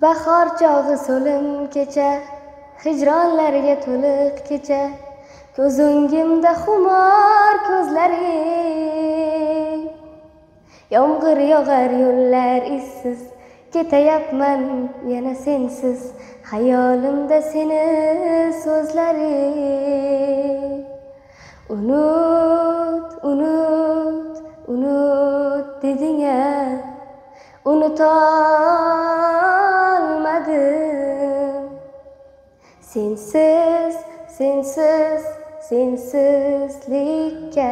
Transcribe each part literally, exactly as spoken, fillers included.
Bahor chog'i so'lim kecha, hijronlarga to'liq kecha, ko'z o'ngimda xumor ko'zlaring. Yomg'ir yog'ar yo'llar izsiz, ketayapman yana sensiz, xayolimda seni so'zlaring. Unut, unut, unut deding-a, unutolmadim. Sensiz, sensiz, sensizlikka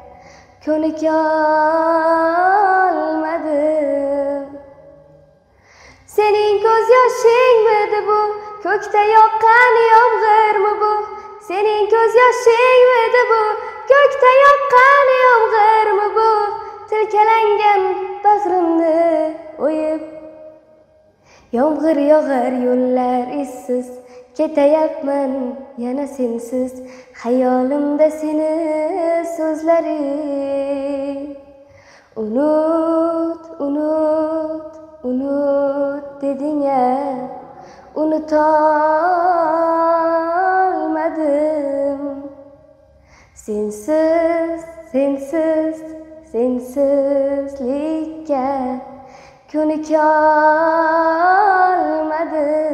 ko'nikolmadim. Sening ko'z yoshingmidi bu, ko'kda yoqqan yomg'irmi bu? Sening ko'z yoshingmidi bu, ko'kda yoqqan yomg'irmi bu? Tilkalangan bag'rimni o'yib, yomg'ir yog'ar yo'llar izsiz, ketayapman yana sensiz, xayolimda seni so'zlaring. Unut, unut, unut deding-a, unutolmadim. Sensiz, sensiz, sensizlikka ko'nikolmadim.